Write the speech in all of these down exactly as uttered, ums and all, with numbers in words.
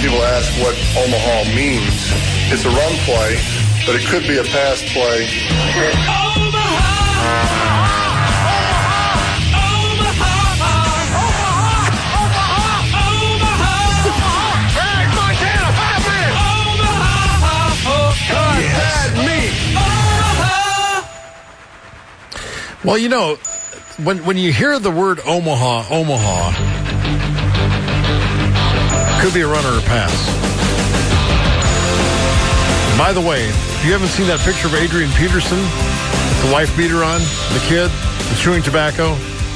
people ask what Omaha means. It's a run play, but it could be a pass play. Well, you know, when when you hear the word Omaha, Omaha, could be a run or a pass. By the way, if you haven't seen that picture of Adrian Peterson, the wife beater on, the kid, the chewing tobacco,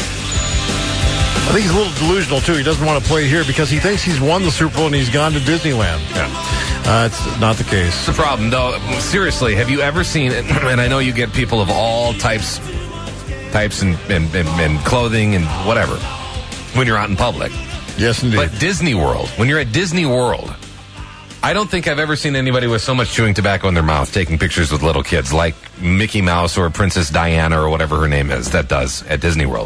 I think he's a little delusional, too. He doesn't want to play here because he thinks he's won the Super Bowl and he's gone to Disneyland. Yeah. Uh, it's not the case. It's the problem, though. Seriously, have you ever seen, and I know you get people of all types types and, and, and, and clothing and whatever when you're out in public. Yes, indeed. But Disney World, when you're at Disney World, I don't think I've ever seen anybody with so much chewing tobacco in their mouth taking pictures with little kids like Mickey Mouse or Princess Diana or whatever her name is that does at Disney World.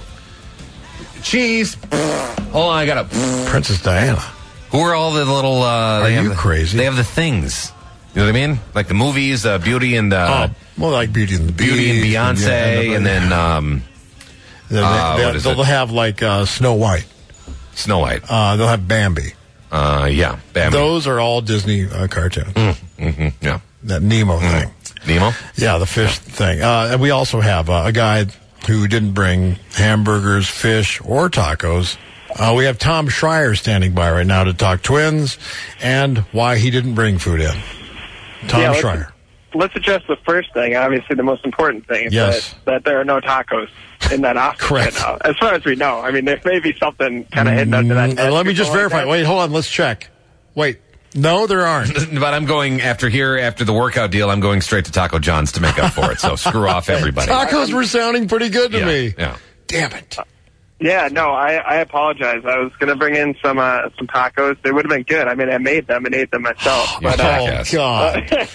Cheese. Hold on, I got to. Princess Diana. Who are all the little... Uh, are they you have, crazy? They have the things. You know what I mean? Like the movies, uh, Beauty and... Uh, oh, well, like Beauty and the Beast. Beauty and Beyonce, and, yeah, and then... Um, they, uh, they, they'll it? have like uh, Snow White. Snow White. Uh, they'll have Bambi. Uh, yeah, Bambi. Those are all Disney uh, cartoons. Mm, mm-hmm, yeah. That Nemo mm. thing. Nemo? Yeah, the fish thing. Uh, and we also have uh, a guy who didn't bring hamburgers, fish, or tacos. Uh, we have Tom Schreier standing by right now to talk Twins and why he didn't bring food in. Tom yeah, Schreier. Let's, let's address the first thing, obviously the most important thing, is yes. that, that there are no tacos in that office Correct. right now. As far as we know. I mean, there may be something kind of hidden under that. Mm, let me just verify. Like Wait, hold on. Let's check. Wait. No, there aren't. But I'm going after here, after the workout deal, I'm going straight to Taco John's to make up for it. So screw off everybody. Tacos were sounding pretty good to yeah, me. Yeah. Damn it. Yeah, no, I, I apologize. I was going to bring in some uh, some tacos. They would have been good. I mean, I made them and ate them myself. but, uh, oh, God.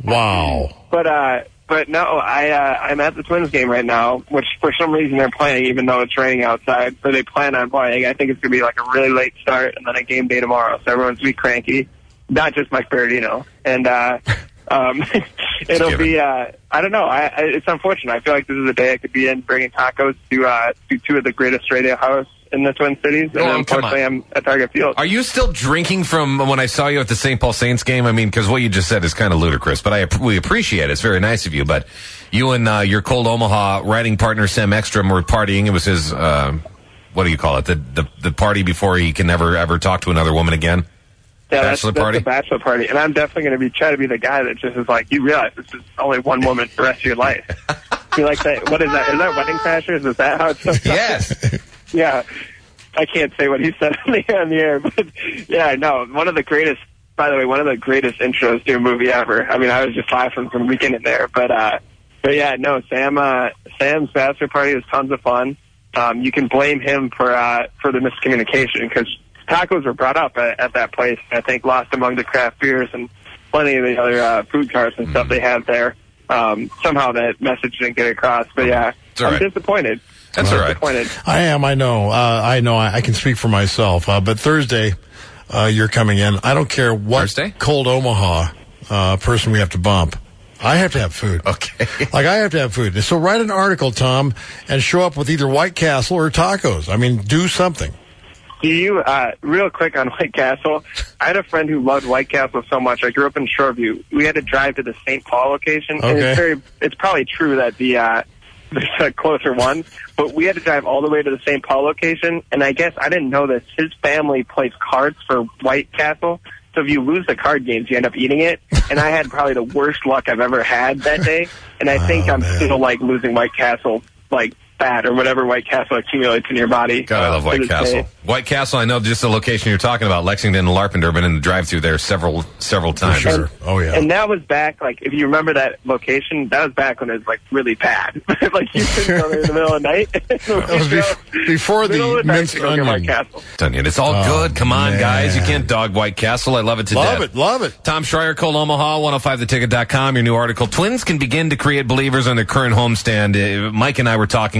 Wow. But, uh, but no, I, uh, I'm at the Twins game right now, which for some reason they're playing even though it's raining outside. So they plan on playing. I think it's going to be like a really late start and then a game day tomorrow. So everyone's going to be cranky. Not just Mike Berardino. And, uh, um, it'll be, uh, I don't know. I, I, it's unfortunate. I feel like this is a day I could be in bringing tacos to, uh, to two of the greatest radio hosts in the Twin Cities. And oh, unfortunately, I'm at Target Field. Are you still drinking from when I saw you at the Saint Paul Saints game? I mean, because what you just said is kind of ludicrous, but I we appreciate it. It's very nice of you. But you and uh, your Cold Omaha writing partner, Sam Ekstrom, were partying. It was his, uh, what do you call it, the, the, the party before he can never, ever talk to another woman again? Yeah, bachelor that's, party? That's the bachelor party. And I'm definitely going to be trying to be the guy that just is like, you realize this is only one woman for the rest of your life. You like that? What is that? Is that Wedding Crashers? Is that how it's supposed to Yes. Yeah. I can't say what he said on the, on the air, but yeah, no, one of the greatest, by the way, one of the greatest intros to a movie ever. I mean, I was just laughing from the beginning there, but, uh, but yeah, no, Sam, uh, Sam's bachelor party was tons of fun. Um, you can blame him for, uh, for the miscommunication because tacos were brought up at, at that place, I think lost among the craft beers and plenty of the other, uh, food carts and stuff they had there. Um, somehow that message didn't get across, but yeah, I'm right. disappointed. That's I'm all right. disappointed. I am, I know. Uh, I know I, I can speak for myself. Uh, but Thursday, uh, you're coming in. I don't care what Thursday? Cold Omaha uh, person we have to bump. I have to have food. Okay. Like, I have to have food. So write an article, Tom, and show up with either White Castle or tacos. I mean, do something. Do you, uh, real quick on White Castle, I had a friend who loved White Castle so much. I grew up in Shoreview. We had to drive to the Saint Paul location. Okay. And it's very, it's probably true that the, uh, there's a closer one, but we had to drive all the way to the Saint Paul location, and I guess I didn't know this. His family plays cards for White Castle, so if you lose the card games, you end up eating it, and I had probably the worst luck I've ever had that day, and I think oh, I'm man. still, like, losing White Castle, like, fat or whatever White Castle accumulates in your body. God, I love uh, White Castle. Day. White Castle, I know just the location you're talking about, Lexington and Larpenteur. Been in the drive-through there several several times. For sure. Oh, yeah. And that was back, like, if you remember that location, that was back when it was, like, really bad. Like, you couldn't go there in the middle of the night. That was bef- before the, the minced onion. White Castle. Onion. It's all oh, good. Come on, man. guys. You can't dog White Castle. I love it to love death. it, love it. Tom Schreier, Cold Omaha, one oh five the ticket dot com. Your new article, Twins can begin to create believers on their current homestand. Uh, Mike and I were talking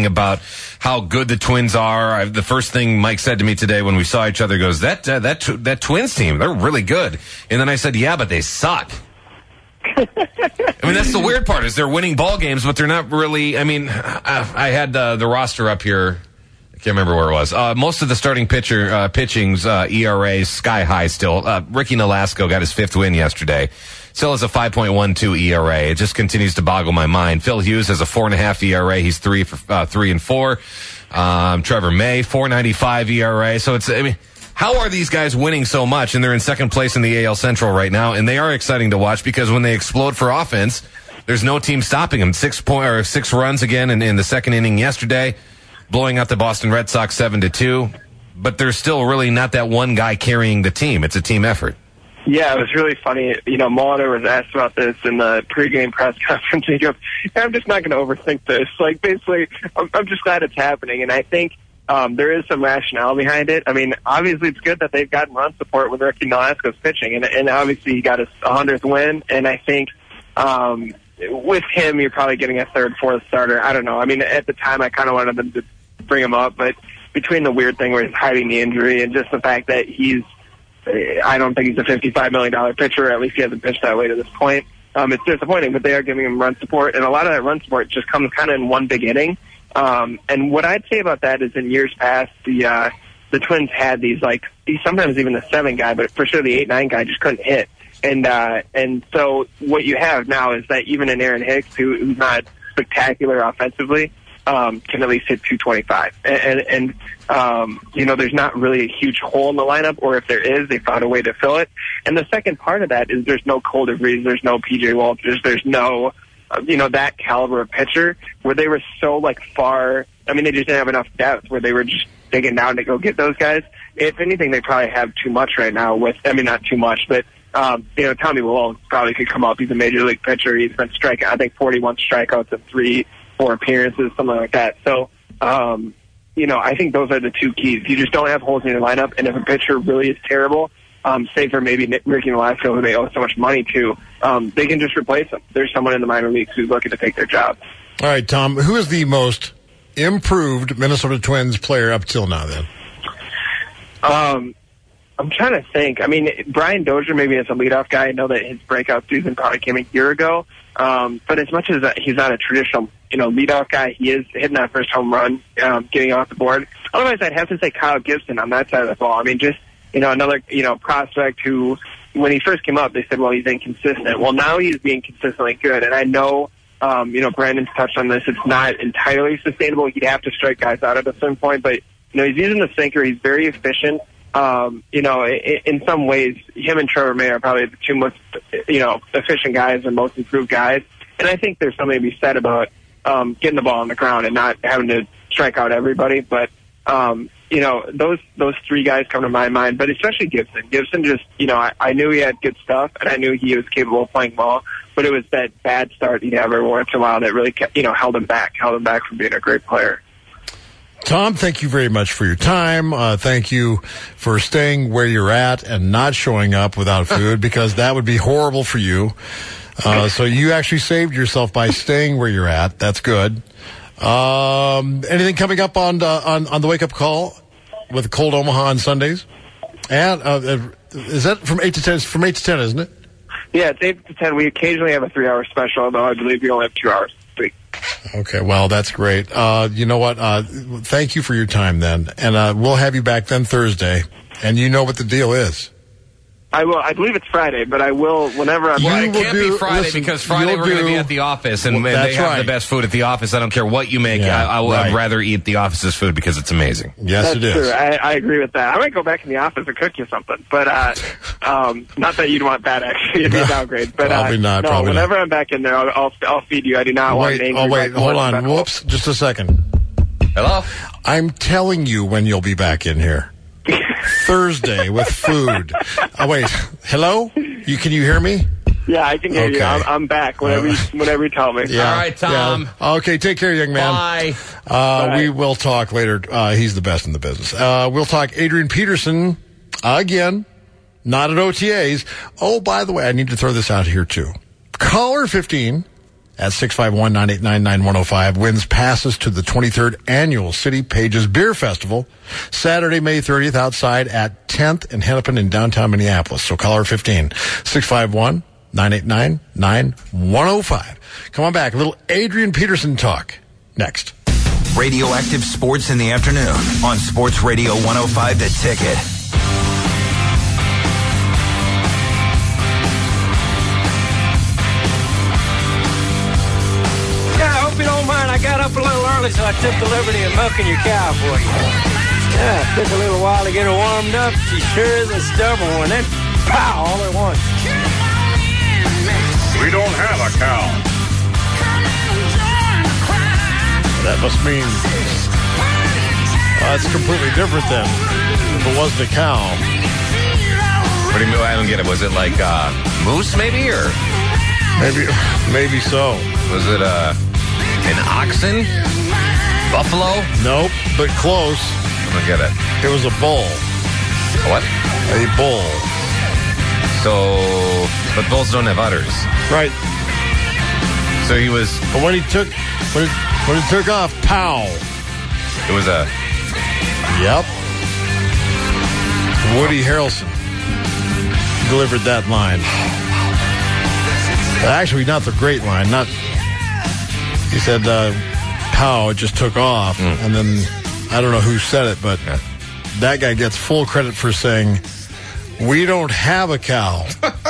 talking about how good the Twins are. I, the first thing Mike said to me today when we saw each other goes, that uh, that that Twins team, they're really good. And then I said, yeah, but they suck. I mean, that's the weird part is they're winning ball games, but they're not really. I mean, I, I had uh, the roster up here. I can't remember where it was. Uh, most of the starting pitcher uh, pitching's uh, E R As sky high still. Uh, Ricky Nolasco got his fifth win yesterday. Still has a five point one two E R A. It just continues to boggle my mind. Phil Hughes has a four and a half E R A. He's three for uh, three and four. Um, Trevor May four ninety-five E R A. So it's I mean. How are these guys winning so much? And they're in second place in the A L Central right now, and they are exciting to watch because when they explode for offense, there's no team stopping them. Six point or six runs again in, in the second inning yesterday, blowing out the Boston Red Sox seven to two. But there's still really not that one guy carrying the team. It's a team effort. Yeah, it was really funny. You know, Molitor was asked about this in the pregame press conference. He goes, I'm just not going to overthink this. Like, basically, I'm, I'm just glad it's happening. And I think Um, there is some rationale behind it. I mean, obviously it's good that they've gotten run support with Ricky Nolasco's pitching, and, and obviously he got his hundredth win, and I think um, with him you're probably getting a third, fourth starter. I don't know. I mean, at the time I kind of wanted them to bring him up, but between the weird thing where he's hiding the injury and just the fact that he's, I don't think he's a fifty-five million dollars pitcher, or at least he hasn't pitched that way to this point. Um, it's disappointing, but they are giving him run support, and a lot of that run support just comes kind of in one big inning. Um, and what I'd say about that is in years past, the, uh, the Twins had these, like, sometimes even the seven guy, but for sure the eight, nine guy just couldn't hit. And, uh, and so what you have now is that even an Aaron Hicks, who, who's not spectacular offensively, um, can at least hit two twenty-five. And, and, and, um, you know, there's not really a huge hole in the lineup, or if there is, they found a way to fill it. And the second part of that is there's no Cole DeVries, there's no P J Walters, there's no, you know, that caliber of pitcher where they were so, like, far. I mean, they just didn't have enough depth where they were just digging down to go get those guys. If anything, they probably have too much right now with, I mean, not too much, but, um, you know, Tommy Willow probably could come up. He's a major league pitcher. He's been striking, I think, forty-one strikeouts in three, four appearances, something like that. So, um, you know, I think those are the two keys. You just don't have holes in your lineup, and if a pitcher really is terrible, Um, say for maybe Ricky Nolasco, who they owe so much money to, um, they can just replace him. There's someone in the minor leagues who's looking to take their job. All right, Tom, who is the most improved Minnesota Twins player up till now, then? Um, I'm trying to think. I mean, Brian Dozier maybe as a leadoff guy. I know that his breakout season probably came a year ago. Um, but as much as uh, he's not a traditional, you know, leadoff guy, he is hitting that first home run, um, getting off the board. Otherwise, I'd have to say Kyle Gibson on that side of the ball. I mean, just, you know, another, you know, prospect who, when he first came up, they said, well, he's inconsistent. Well, now he's being consistently good. And I know, um, you know, Brandon's touched on this. It's not entirely sustainable. He'd have to strike guys out at a certain point. But, you know, he's using the sinker. He's very efficient. Um, you know, in, in some ways, him and Trevor May are probably the two most, you know, efficient guys and most improved guys. And I think there's something to be said about um, getting the ball on the ground and not having to strike out everybody. But, um, you know, those those three guys come to my mind, but especially Gibson. Gibson just, you know, I, I knew he had good stuff, and I knew he was capable of playing ball, but it was that bad start he'd have every once in a while that really kept, you know, held him back, held him back from being a great player. Tom, thank you very much for your time. Uh, thank you for staying where you're at and not showing up without food, because that would be horrible for you. Uh, so you actually saved yourself by staying where you're at. That's good. Um, anything coming up on, uh, on, on the wake up call with Cold Omaha on Sundays? And, uh, is that from eight to ten? It's from eight to ten, isn't it? Yeah, it's eight to ten. We occasionally have a three hour special, although I believe we only have two hours this week. Okay, well, that's great. Uh, you know what? Uh, thank you for your time then. And, uh, we'll have you back then Thursday. And you know what the deal is. I will. I believe it's Friday, but I will whenever I'm. Well, like, it can't do, be Friday listen, because Friday we're going to be at the office, and, well, and they have right. the best food at the office. I don't care what you make. Yeah, I, I would right. rather eat the office's food because it's amazing. Yes, That's it is. true. I, I agree with that. I might go back in the office and cook you something, but uh, um, not that you'd want that. Actually, it'd be a downgrade. But Probably uh, not. No, probably whenever not. I'm back in there, I'll, I'll I'll feed you. I do not want Wait, an angry. oh wait, hold on. back Whoops, just a second. Hello? I'm telling you when you'll be back in here. Thursday with food. Oh wait, hello? You can you hear me? Yeah, I can hear Okay. you. I'm, I'm back whenever you, whenever you tell me. Yeah. All right, Tom. Yeah. Okay, take care, young man. Bye. Uh, Bye. We will talk later. Uh, he's the best in the business. Uh, we'll talk Adrian Peterson again, not at O T As. Oh, by the way, I need to throw this out here too. Caller fifteen at six five one, nine eight nine, nine one oh five. Wins passes to the twenty-third Annual City Pages Beer Festival, Saturday, May thirtieth, outside at tenth and Hennepin in downtown Minneapolis. So call her fifteen, six five one, nine eight nine, nine one oh five. Come on back. A little Adrian Peterson talk next. Radioactive Sports in the afternoon on Sports Radio one oh five The Ticket. Yeah, I hope you don't mind. I got up a little early, so I took the liberty of milking your cow for you. Yeah, it took a little while to get her warmed up. She sure is a stubborn one. Then, pow, all at once. We don't have a cow. That must mean uh, it's completely different then. If it wasn't a cow. What do you mean? I don't get it. Was it like uh, moose, maybe, or Maybe, maybe so. was it uh, an oxen, buffalo? Nope, but close. I don't get it. It was a bull. What? A bull. So, but bulls don't have udders. Right. So he was. But when he took, when it, when it took off, pow. It was a. Yep. Woody Harrelson delivered that line. Actually, not the great line. Not. He said, uh, "Pow!" It just took off, Mm. and then I don't know who said it, but Yeah. that guy gets full credit for saying, "We don't have a cow."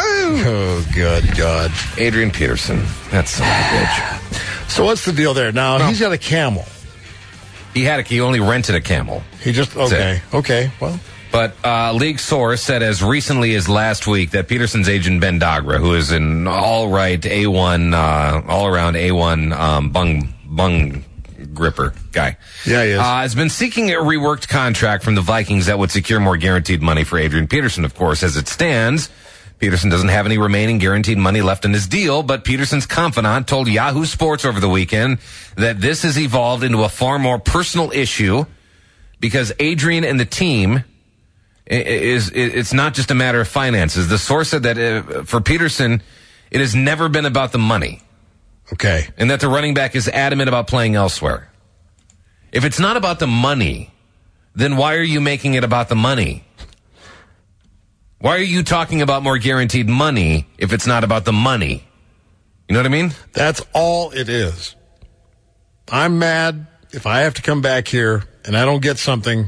Oh, good God! Adrian Peterson. That's son of a bitch. So what's the deal there? Now Well- he's got a camel. He had a. He only rented a camel. He just okay, okay. Well, But uh, league source said as recently as last week that Peterson's agent Ben Dogra, who is an all right A one, uh, all around A one um, bung bung gripper guy, Yeah, he is. uh, has been seeking a reworked contract from the Vikings that would secure more guaranteed money for Adrian Peterson. Of course, as it stands, Peterson doesn't have any remaining guaranteed money left in his deal, but Peterson's confidant told Yahoo Sports over the weekend that this has evolved into a far more personal issue because Adrian and the team is, it's not just a matter of finances. The source said that uh, for Peterson, it has never been about the money, okay. and that the running back is adamant about playing elsewhere. If it's not about the money, then why are you making it about the money? Why are you talking about more guaranteed money if it's not about the money? You know what I mean? That's all it is. I'm mad if I have to come back here and I don't get something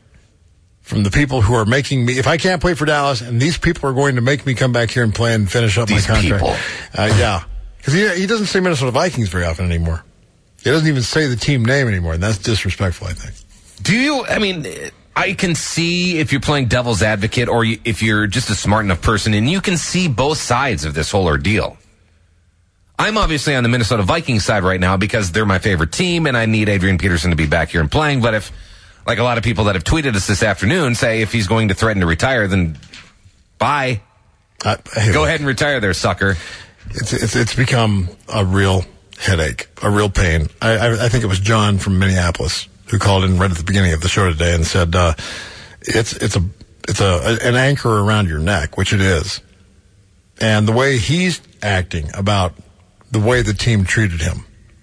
from the people who are making me. If I can't play for Dallas and these people are going to make me come back here and play and finish up These my contract. people. Uh, yeah. Because he, he doesn't say Minnesota Vikings very often anymore. He doesn't even say the team name anymore, and that's disrespectful, I think. Do you, I mean, I can see if you're playing devil's advocate or you, if you're just a smart enough person, and you can see both sides of this whole ordeal. I'm obviously on the Minnesota Vikings side right now because they're my favorite team, and I need Adrian Peterson to be back here and playing. But if, like a lot of people that have tweeted us this afternoon, say if he's going to threaten to retire, then bye. Uh, hey, Go look, ahead and retire there, sucker. It's, it's, it's become a real headache, a real pain. I, I, I think it was John from Minneapolis who called in right at the beginning of the show today and said, uh, it's, it's a, it's a, an anchor around your neck, which it is. And the way he's acting about the way the team treated him.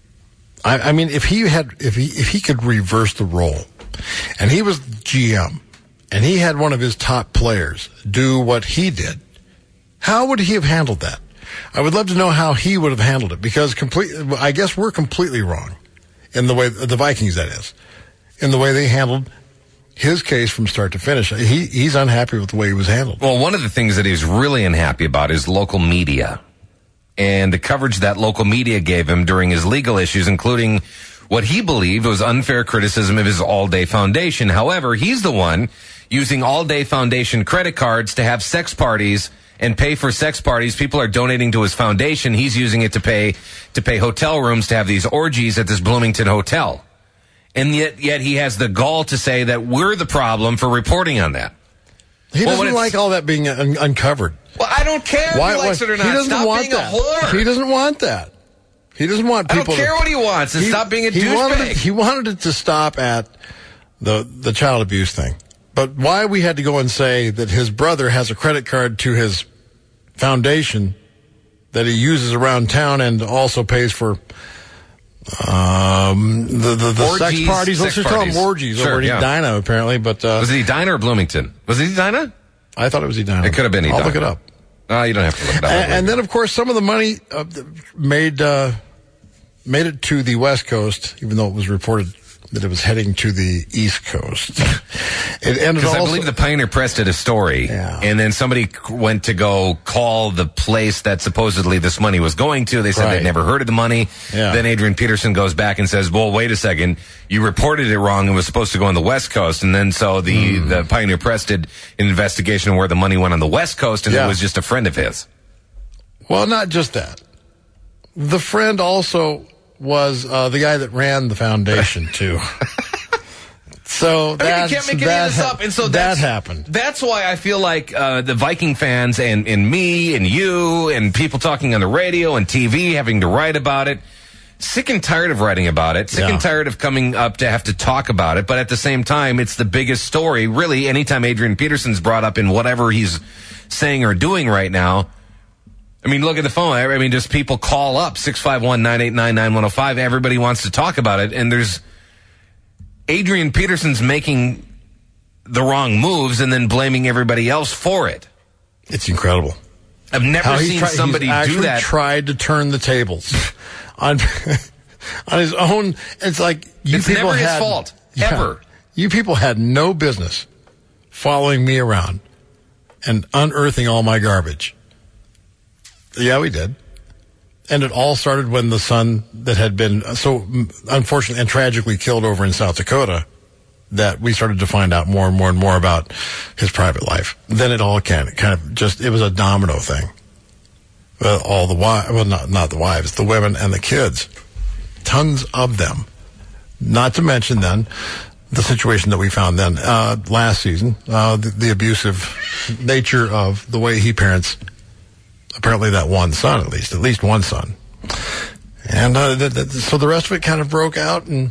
I, I mean, if he had, if he, if he could reverse the role and he was G M and he had one of his top players do what he did, how would he have handled that? I would love to know how he would have handled it because complete, I guess we're completely wrong in the way, the Vikings that is, in the way they handled his case from start to finish. He, he's unhappy with the way he was handled. Well, one of the things that he's really unhappy about is local media and the coverage that local media gave him during his legal issues, including what he believed was unfair criticism of his All Day Foundation. However, he's the one using All Day Foundation credit cards to have sex parties and pay for sex parties. People are donating to his foundation. He's using it to pay to pay hotel rooms to have these orgies at this Bloomington hotel. And yet, yet he has the gall to say that we're the problem for reporting on that. He Well, when doesn't it's- like all that being un- uncovered. Well, I don't care if Why, he likes why- it or not. He doesn't Stop want being that. a whore. He doesn't want that. He doesn't want I people. don't care to, what he wants. And he, stop being a he wanted, douchebag. it, he wanted it to stop at the the child abuse thing. But why we had to go and say that his brother has a credit card to his foundation that he uses around town and also pays for um, the the, the Orgies, sex parties. Let's sex just call parties. them orgies Sure, over at yeah. Edina, apparently. But uh, Was it Edina or Bloomington? Was it Edina? I thought it was Edina. It could have been Edina. I'll look it up. Oh, you don't have to look it up. And, and then, of course, some of the money uh, made uh, made it to the West Coast, even though it was reported that it was heading to the East Coast. It ended Because I also- believe the Pioneer Press did a story, Yeah. and then somebody went to go call the place that supposedly this money was going to. They said Right. they'd never heard of the money. Yeah. Then Adrian Peterson goes back and says, well, wait a second. You reported it wrong. It was supposed to go on the West Coast. And then so the, Hmm. the Pioneer Press did an investigation of where the money went on the West Coast, and Yeah. it was just a friend of his. Well, not just that. The friend also was uh, the guy that ran the foundation, too. So I mean, that, you can't make any that, of this ha- up. And so that that's, happened. That's why I feel like uh, the Viking fans and, and me and you and people talking on the radio and T V having to write about it, sick and tired of writing about it, sick Yeah. and tired of coming up to have to talk about it. But at the same time, it's the biggest story. Really, anytime Adrian Peterson's brought up in whatever he's saying or doing right now, I mean, look at the phone. I mean, just people call up six five one, nine eight nine, nine one oh five. Everybody wants to talk about it. And there's Adrian Peterson's making the wrong moves and then blaming everybody else for it. It's incredible. I've never How he's seen tri- somebody he's actually do that. tried to turn the tables on on his own. It's like you It's people never his had, fault, Yeah. ever. You people had no business following me around and unearthing all my garbage. Yeah, we did. And it all started when the son that had been so unfortunately and tragically killed over in South Dakota, that we started to find out more and more and more about his private life. Then it all kind of, kind of just, it was a domino thing. Well, all the wives, well, not, not the wives, the women and the kids. Tons of them. Not to mention then the situation that we found then uh, last season, uh, the, the abusive nature of the way he parents apparently that one son, at least, at least one son. And uh, th- th- so the rest of it kind of broke out. And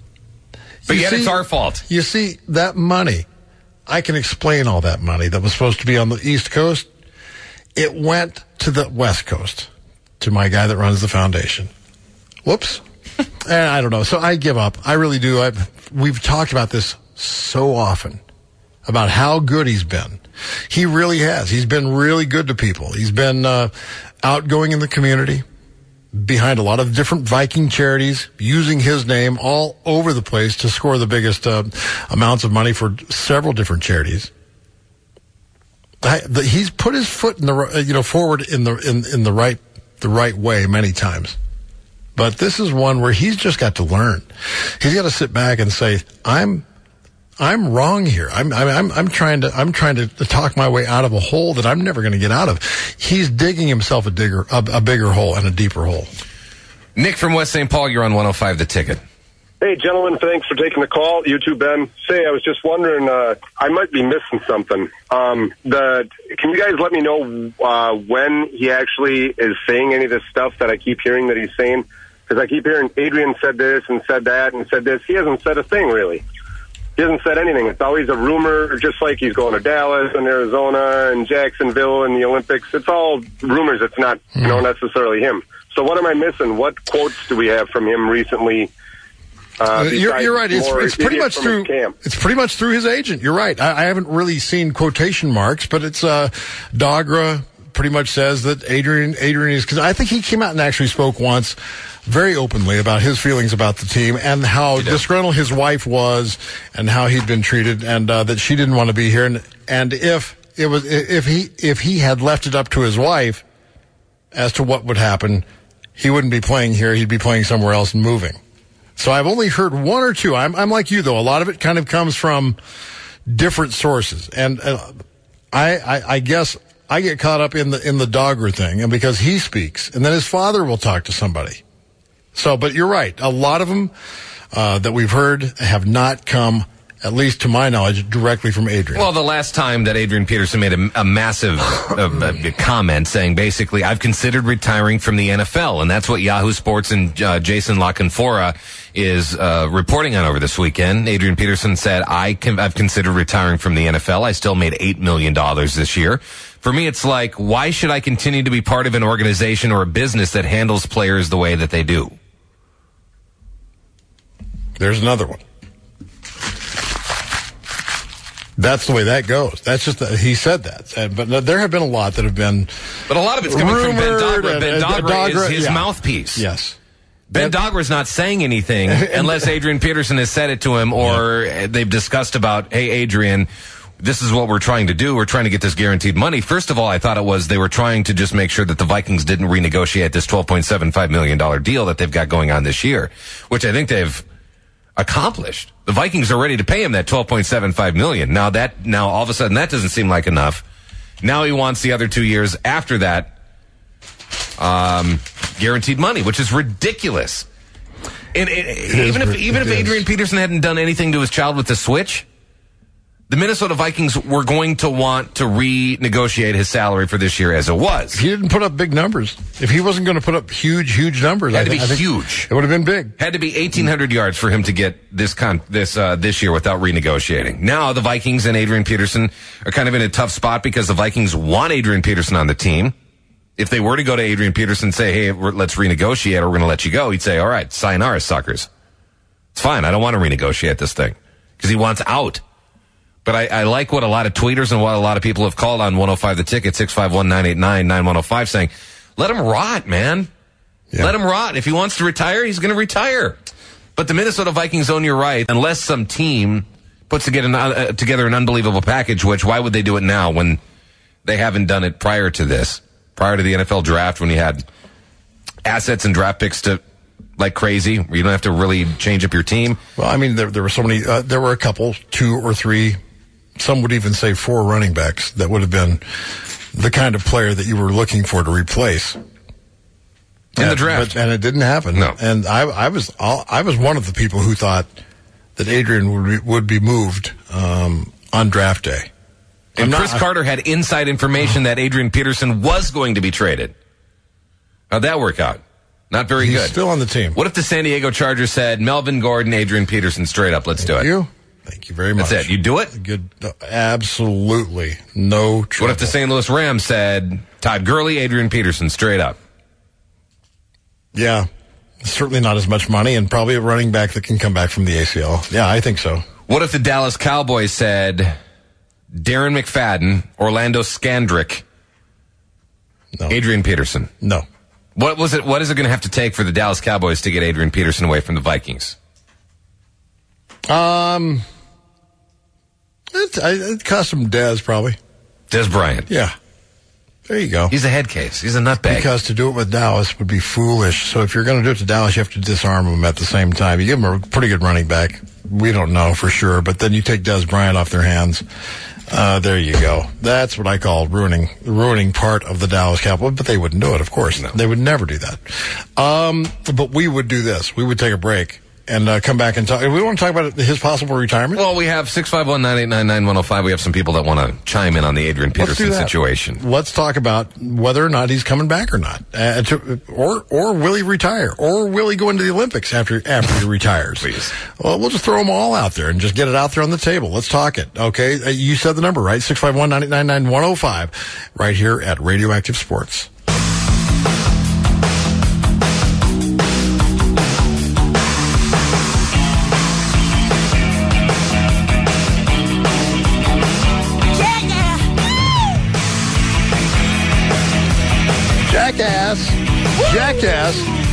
But you yet see- it's our fault. You see, that money, I can explain all that money that was supposed to be on the East Coast. It went to the West Coast, to my guy that runs the foundation. Whoops. And I don't know. So I give up. I really do. I've, we've talked about this so often, about how good he's been. He really has. He's been really good to people. He's been uh, outgoing in the community, behind a lot of different Viking charities, using his name all over the place to score the biggest uh, amounts of money for several different charities. I, the, he's put his foot in the uh, you know forward in the in, in the right the right way many times. But this is one where he's just got to learn. He's got to sit back and say, "I'm, I'm wrong here. I'm, I'm, I'm trying to, I'm trying to talk my way out of a hole that I'm never going to get out of." He's digging himself a digger, a, a bigger hole and a deeper hole. Nick from West Saint Paul, you're on one oh five The Ticket. Hey, gentlemen, thanks for taking the call. You too, Ben. Say, I was just wondering, uh, I might be missing something. Um, the, can you guys let me know uh, when he actually is saying any of this stuff that I keep hearing that he's saying? Because I keep hearing Adrian said this and said that and said this. He hasn't said a thing, really. He hasn't said anything. It's always a rumor, just like he's going to Dallas and Arizona and Jacksonville and the Olympics. It's all rumors. It's not, you know, necessarily him. So what am I missing? What quotes do we have from him recently? Uh, you're, you're right. It's, more it's pretty idiots much from his through. camp? It's pretty much through his agent. You're right. I, I haven't really seen quotation marks, but it's uh, Dogra pretty much says that Adrian Adrian is, because I think he came out and actually spoke once very openly about his feelings about the team and how disgruntled his wife was and how he'd been treated, and uh, that she didn't want to be here. And and if it was if he if he had left it up to his wife as to what would happen, he wouldn't be playing here. He'd be playing somewhere else and moving. So I've only heard one or two. I'm, I'm like you, though. A lot of it kind of comes from different sources. And uh, I, I, I guess I get caught up in the in the Dogger thing, and because he speaks, and then his father will talk to somebody. So, but you're right. A lot of them uh, that we've heard have not come, at least to my knowledge, directly from Adrian. Well, the last time that Adrian Peterson made a, a massive uh, a comment saying basically, I've considered retiring from the N F L, and that's what Yahoo Sports and uh, Jason La Canfora is uh, reporting on over this weekend. Adrian Peterson said, I can, I've considered retiring from the N F L. I still made eight million dollars this year, For me, it's like, why should I continue to be part of an organization or a business that handles players the way that they do? There's another one. That's the way that goes. That's just, the, he said that. And, but there have been a lot that have been But a lot of it's coming from Ben Dogra. Ben Dogra is his yeah. mouthpiece. Yes. Ben Dogra's not saying anything unless Adrian Peterson has said it to him or yeah. they've discussed about, hey, Adrian, this is what we're trying to do. We're trying to get this guaranteed money. First of all, I thought it was they were trying to just make sure that the Vikings didn't renegotiate this twelve point seven five million dollars deal that they've got going on this year, which I think they've accomplished. The Vikings are ready to pay him that twelve point seven five million dollars. Now that, now all of a sudden that doesn't seem like enough. Now he wants the other two years after that, um, guaranteed money, which is ridiculous. And it, it even is, if even if Adrian Peterson hadn't done anything to his child with the switch, the Minnesota Vikings were going to want to renegotiate his salary for this year as it was. He didn't put up big numbers. If he wasn't going to put up huge, huge numbers, had I to th- be I huge. It would have been big. Had to be eighteen hundred yards for him to get this con- this uh, this year without renegotiating. Now the Vikings and Adrian Peterson are kind of in a tough spot because the Vikings want Adrian Peterson on the team. If they were to go to Adrian Peterson and say, hey, we're, let's renegotiate or we're going to let you go, he'd say, all right, sayonara, suckers. It's fine. I don't want to renegotiate this thing because he wants out. But I, I like what a lot of tweeters and what a lot of people have called on one oh five The Ticket, six five one, nine eight nine, nine one oh five, saying, let him rot, man. Yeah. Let him rot. If he wants to retire, he's going to retire. But the Minnesota Vikings own your right, unless some team puts together an, uh, together an unbelievable package, which why would they do it now when they haven't done it prior to this, prior to the N F L draft when you had assets and draft picks to like crazy, where you don't have to really change up your team? Well, I mean, there, there were so many, uh, there were a couple, two or three, some would even say four running backs that would have been the kind of player that you were looking for to replace in and, the draft, but, and it didn't happen. No, and I, I was, I was one of the people who thought that Adrian would be, would be moved um, on draft day. And I'm Chris not, Carter had inside information that Adrian Peterson was going to be traded. How'd that work out? Not very he's good. He's still on the team. What if the San Diego Chargers said Melvin Gordon, Adrian Peterson, straight up? Let's Thank do it. You. Thank you very much. That's it. You do it? Good. Absolutely. No trouble. What if the Saint Louis Rams said Todd Gurley, Adrian Peterson, straight up? Yeah. Certainly not as much money and probably a running back that can come back from the A C L. Yeah, I think so. What if the Dallas Cowboys said Darren McFadden, Orlando Scandrick, no. Adrian Peterson? No. What was it? What is it going to have to take for the Dallas Cowboys to get Adrian Peterson away from the Vikings? Um, it, it cost him Dez probably. Dez Bryant. Yeah. There you go. He's a head case. He's a nutbag. Because to do it with Dallas would be foolish. So if you're going to do it to Dallas, you have to disarm him at the same time. You give him a pretty good running back. We don't know for sure, but then you take Dez Bryant off their hands. Uh, there you go. That's what I call ruining, ruining part of the Dallas Cowboys, but they wouldn't do it, of course. No. They would never do that. Um, but we would do this. We would take a break and uh, come back and talk. We want to talk about his possible retirement. Well, we have six five one, nine eight nine, nine one oh five. We have some people that want to chime in on the Adrian Peterson situation. Let's talk about whether or not he's coming back or not. Uh, to, or or will he retire? Or will he go into the Olympics after after he retires? Please. Well, we'll just throw them all out there and just get it out there on the table. Let's talk it. Okay? Uh, you said the number, right? six five one, nine eight nine, nine one oh five. Right here at Radioactive Sports. Jackass. Jackass.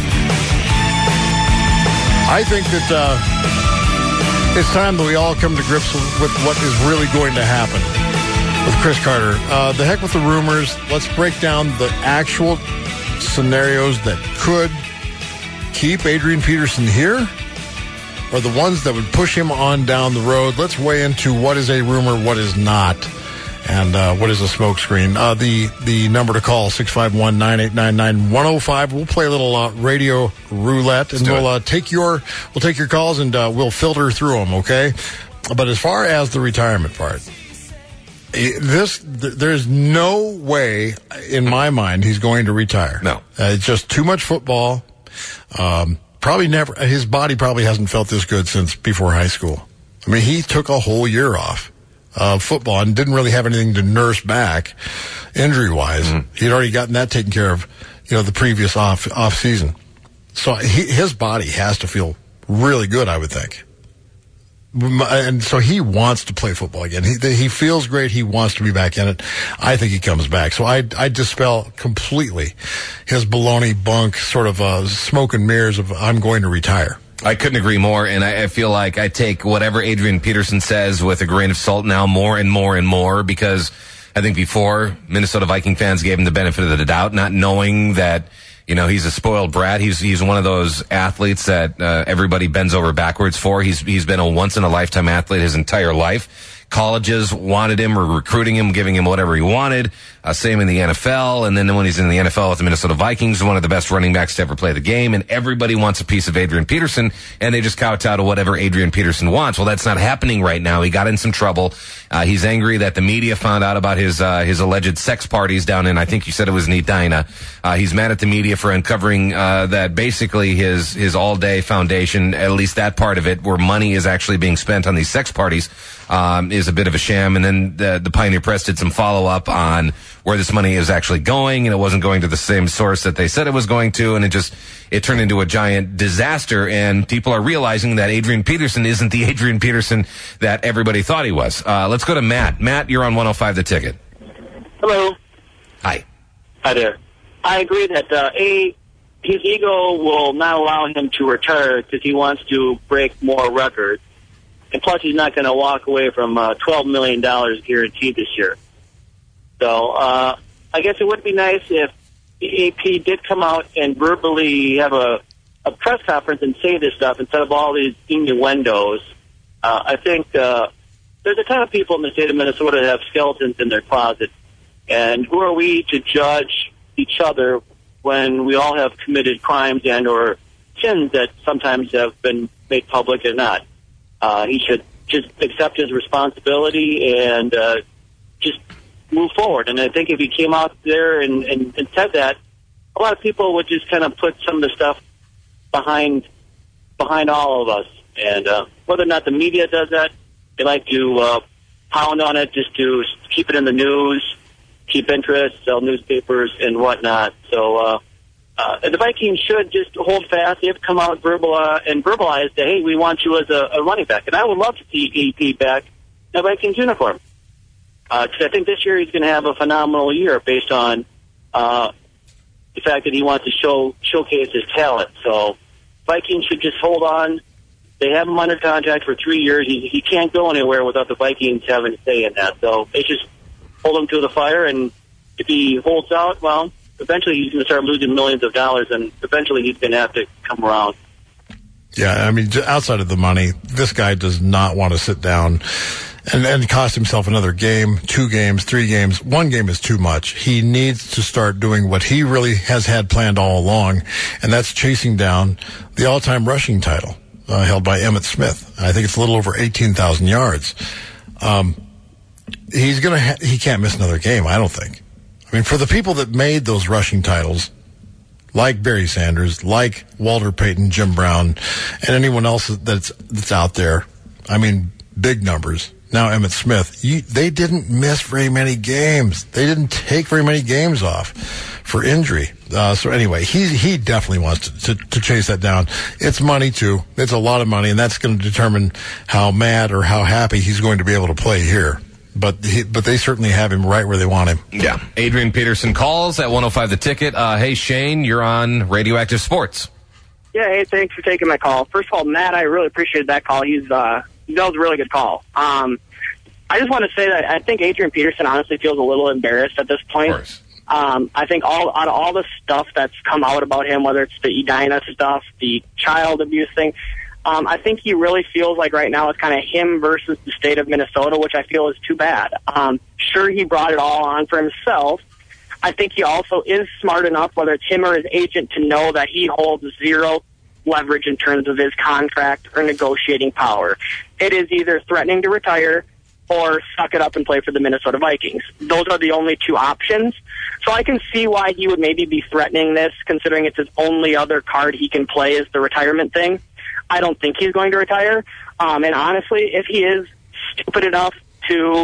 I think that uh, it's time that we all come to grips with what is really going to happen with Chris Carter. Uh, the heck with the rumors. Let's break down the actual scenarios that could keep Adrian Peterson here or the ones that would push him on down the road. Let's weigh into what is a rumor, what is not. And uh, what is a smokescreen? Uh, the the number to call, six five one, nine eight nine, nine one oh five. We'll play a little uh, radio roulette, and we'll uh, take your we'll take your calls, and uh, we'll filter through them, okay? But as far as the retirement part, this th- there's no way, in my mind, he's going to retire. No. Uh, it's just too much football. Um, probably never, his body probably hasn't felt this good since before high school. I mean, he took a whole year off. Uh, football and didn't really have anything to nurse back injury-wise. Mm-hmm. He'd already gotten that taken care of, you know, the previous off off season. So he, his body has to feel really good, I would think. And so he wants to play football again. He he feels great. He wants to be back in it. I think he comes back. So I I dispel completely his baloney bunk sort of uh, smoke and mirrors of I'm going to retire. I couldn't agree more, and I, I feel like I take whatever Adrian Peterson says with a grain of salt now more and more and more, because I think before Minnesota Viking fans gave him the benefit of the doubt, not knowing that, you know, he's a spoiled brat. He's he's one of those athletes that uh, everybody bends over backwards for. He's he's been a once in a lifetime athlete his entire life. Colleges wanted him, were recruiting him, giving him whatever he wanted. Uh, same in the N F L. And then when he's in the N F L with the Minnesota Vikings, one of the best running backs to ever play the game. And everybody wants a piece of Adrian Peterson, and they just kowtow to whatever Adrian Peterson wants. Well, that's not happening right now. He got in some trouble. Uh, he's angry that the media found out about his uh, his alleged sex parties down in, I think you said it was in Edina. Uh, he's mad at the media for uncovering uh, that basically his his all-day foundation, at least that part of it, where money is actually being spent on these sex parties, um, is a bit of a sham. And then the, the Pioneer Press did some follow-up on where this money is actually going, and it wasn't going to the same source that they said it was going to, and it just, it turned into a giant disaster, and people are realizing that Adrian Peterson isn't the Adrian Peterson that everybody thought he was. Uh, let's go to Matt. Matt, you're on one oh five The Ticket. Hello. Hi. Hi there. I agree that, uh, A, his ego will not allow him to retire because he wants to break more records, and plus he's not going to walk away from uh, twelve million dollars guaranteed this year. So uh, I guess it would be nice if the A P did come out and verbally have a, a press conference and say this stuff instead of all these innuendos. Uh, I think uh, there's a ton of people in the state of Minnesota that have skeletons in their closet. And who are we to judge each other when we all have committed crimes and or sins that sometimes have been made public or not? Uh, he should just accept his responsibility and uh, just move forward. And I think if he came out there and, and, and said that, a lot of people would just kind of put some of the stuff behind behind all of us. And uh, whether or not the media does that, they like to uh, pound on it just to keep it in the news, keep interest, sell newspapers and whatnot. So uh, uh, the Vikings should just hold fast. They have to come out verbal, uh, and verbalize that, hey, we want you as a, a running back. And I would love to see A P back in a Vikings uniform. Because uh, I think this year he's going to have a phenomenal year based on uh, the fact that he wants to show showcase his talent. So Vikings should just hold on. They have him under contract for three years. He, he can't go anywhere without the Vikings having a say in that. So they just hold him to the fire, and if he holds out, well, eventually he's going to start losing millions of dollars, and eventually he's going to have to come around. Yeah, I mean, outside of the money, this guy does not want to sit down and, and cost himself another game, two games, three games. One game is too much. He needs to start doing what he really has had planned all along, and that's chasing down the all-time rushing title uh, held by Emmitt Smith. I think it's a little over eighteen thousand yards. Um, he's gonna ha- he can't miss another game, I don't think. I mean, for the people that made those rushing titles, like Barry Sanders, like Walter Payton, Jim Brown, and anyone else that's that's out there, I mean, big numbers. Now Emmitt Smith, you, they didn't miss very many games. They didn't take very many games off for injury. Uh, so anyway, he he definitely wants to, to, to chase that down. It's money, too. It's a lot of money, and that's going to determine how mad or how happy he's going to be able to play here. But he, but they certainly have him right where they want him. Yeah. Adrian Peterson calls at one oh five The Ticket. Uh, hey, Shane, you're on Radioactive Sports. Yeah, hey, thanks for taking my call. First of all, Matt, I really appreciated that call. He's uh, that was a really good call. Um, I just want to say that I think Adrian Peterson honestly feels a little embarrassed at this point. Of course. Um, I think all out of all the stuff that's come out about him, whether it's the Edina stuff, the child abuse thing, um, I think he really feels like right now it's kind of him versus the state of Minnesota, which I feel is too bad. Um, sure, he brought it all on for himself. I think he also is smart enough, whether it's him or his agent, to know that he holds zero leverage in terms of his contract or negotiating power. It is either threatening to retire or suck it up and play for the Minnesota Vikings. Those are the only two options. So I can see why he would maybe be threatening this, considering it's his only other card he can play is the retirement thing. I don't think he's going to retire. Um, and honestly, if he is stupid enough to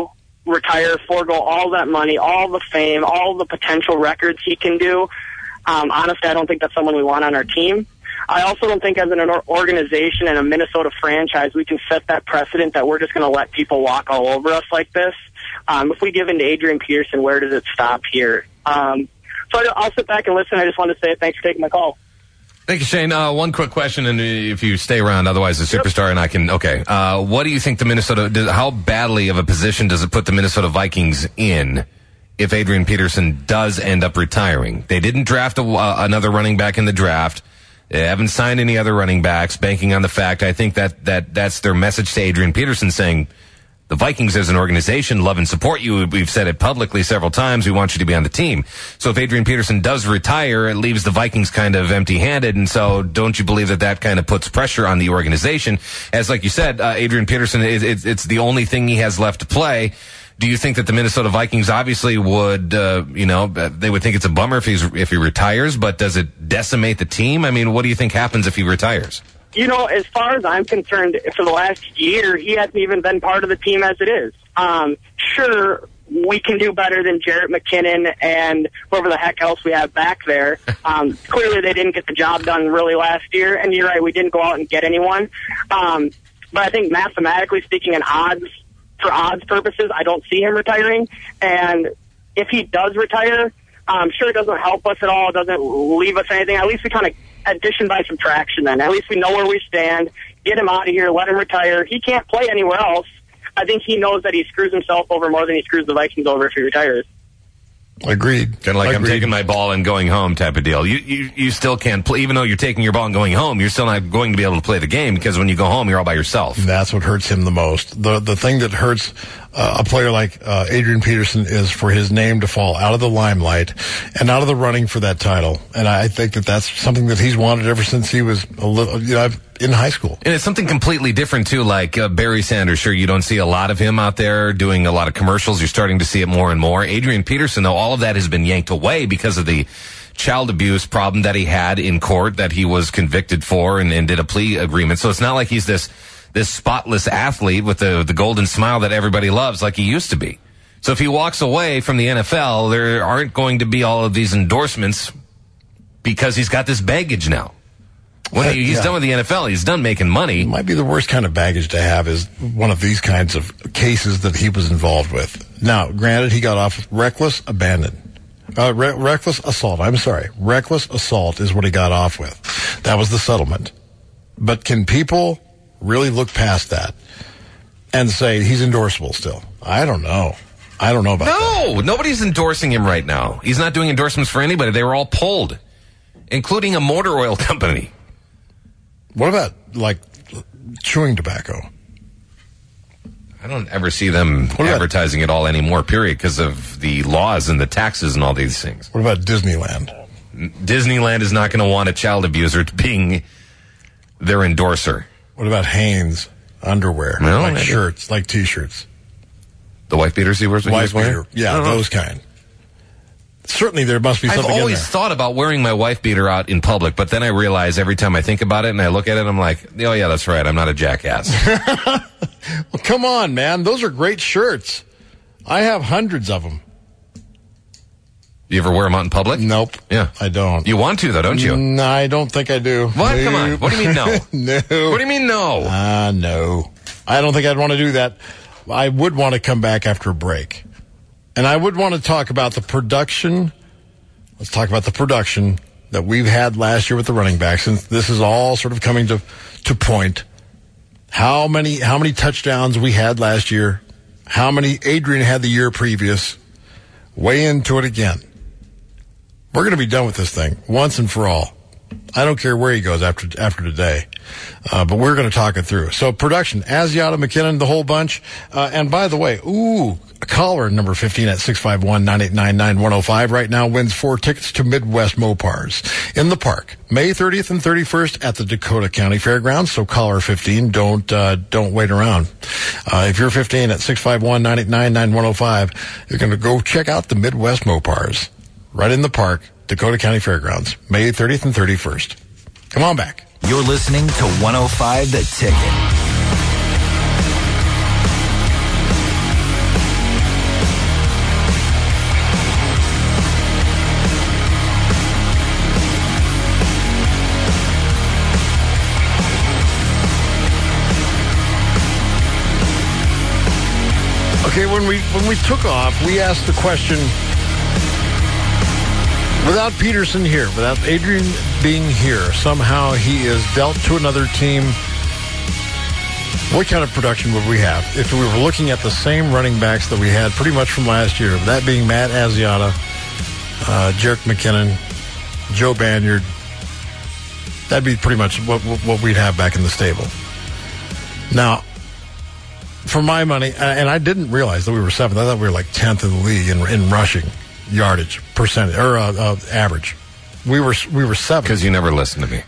retire, forego all that money, all the fame, all the potential records he can do. Um, honestly, I don't think that's someone we want on our team. I also don't think as an organization and a Minnesota franchise, we can set that precedent that we're just going to let people walk all over us like this. Um, if we give in to Adrian Peterson, where does it stop here? Um, so I'll sit back and listen. I just wanted to say thanks for taking my call. Thank you, Shane. Uh, one quick question, and if you stay around, otherwise the superstar yep. and I can, okay. Uh, what do you think the Minnesota, does, how badly of a position does it put the Minnesota Vikings in if Adrian Peterson does end up retiring? They didn't draft a, uh, another running back in the draft. They haven't signed any other running backs, banking on the fact, I think that, that that's their message to Adrian Peterson, saying, the Vikings as an organization love and support you. We've said it publicly several times. We want you to be on the team. So if Adrian Peterson does retire, it leaves the Vikings kind of empty-handed. And so don't you believe that that kind of puts pressure on the organization? As like you said, uh, Adrian Peterson, it, it, it's the only thing he has left to play. Do you think that the Minnesota Vikings obviously would, uh, you know, they would think it's a bummer if he's if he retires, but does it decimate the team? I mean, what do you think happens if he retires? You know, as far as I'm concerned, for the last year, he hasn't even been part of the team as it is. Um, sure, we can do better than Jarrett McKinnon and whoever the heck else we have back there. Um, clearly, they didn't get the job done really last year, and you're right, we didn't go out and get anyone. Um, but I think mathematically speaking, in odds, for odds purposes, I don't see him retiring. And if he does retire, I'm sure it doesn't help us at all. It doesn't leave us anything. At least we kind of addition by subtraction then. At least we know where we stand. Get him out of here. Let him retire. He can't play anywhere else. I think he knows that he screws himself over more than he screws the Vikings over if he retires. Agreed. Kind of like Agreed. I'm taking my ball and going home type of deal. You, you you still can't play, even though you're taking your ball and going home, you're still not going to be able to play the game because when you go home, you're all by yourself. That's what hurts him the most. The the thing that hurts uh, a player like uh, Adrian Peterson is for his name to fall out of the limelight and out of the running for that title. And I think that that's something that he's wanted ever since he was a little, you know, in high school. And it's something completely different too, like uh, Barry Sanders. Sure, you don't see a lot of him out there doing a lot of commercials. You're starting to see it more and more. Adrian Peterson, though, all of that has been yanked away because of the child abuse problem that he had in court that he was convicted for and, and did a plea agreement. So it's not like he's this this spotless athlete with the the golden smile that everybody loves like he used to be. So if he walks away from the N F L, there aren't going to be all of these endorsements because he's got this baggage now. When he, he's yeah. done with the N F L, he's done making money. It might be the worst kind of baggage to have is one of these kinds of cases that he was involved with. Now, granted, he got off with reckless abandon. Uh, re- reckless assault. I'm sorry. Reckless assault is what he got off with. That was the settlement. But can people really look past that and say he's endorsable still? I don't know. I don't know about no, that. No, nobody's endorsing him right now. He's not doing endorsements for anybody. They were all pulled, including a motor oil company. What about, like, chewing tobacco? I don't ever see them advertising it all anymore, period, because of the laws and the taxes and all these things. What about Disneyland? Disneyland is not going to want a child abuser being their endorser. What about Hanes underwear? No, like maybe. Shirts, like T-shirts. The wife beaters he wears? Wife beater. Yeah, those kind. Certainly there must be something in there. I've always thought about wearing my wife beater out in public, but then I realize every time I think about it and I look at it, I'm like, oh yeah, that's right. I'm not a jackass. Well, come on, man. Those are great shirts. I have hundreds of them. You ever wear them out in public? Nope. Yeah. I don't. You want to, though, don't you? No, I don't think I do. What? No. Come on. What do you mean no? No. What do you mean no? Ah, uh, no. I don't think I'd want to do that. I would want to come back after a break. And I would want to talk about the production. Let's talk about the production that we've had last year with the running backs. And this is all sort of coming to, to point. How many, how many touchdowns we had last year. How many Adrian had the year previous. Way into it again. We're going to be done with this thing once and for all. I don't care where he goes after after today, uh, but we're going to talk it through. So production, Asiata, McKinnon, the whole bunch. Uh, and by the way, ooh, a caller number fifteen at six five one, nine eight nine, nine one oh five right now wins four tickets to Midwest Mopars in the park, May thirtieth and thirty-first at the Dakota County Fairgrounds. So caller fifteen, don't uh, don't wait around. Uh, if you're fifteen at six five one, nine eight nine, nine one oh five, you're going to go check out the Midwest Mopars right in the park. Dakota County Fairgrounds, May thirtieth and thirty-first. Come on back. You're listening to one oh five The Ticket. when we when we took off, we asked the question, without Peterson here, without Adrian being here, somehow he is dealt to another team. What kind of production would we have if we were looking at the same running backs that we had pretty much from last year? That being Matt Asiata, uh, Jerick McKinnon, Joe Banyard. That'd be pretty much what what we'd have back in the stable. Now, for my money, and I didn't realize that we were seventh. I thought we were like tenth in the league in, in rushing yardage percentage or uh, uh, average. We were we were seventh because you never listened to me.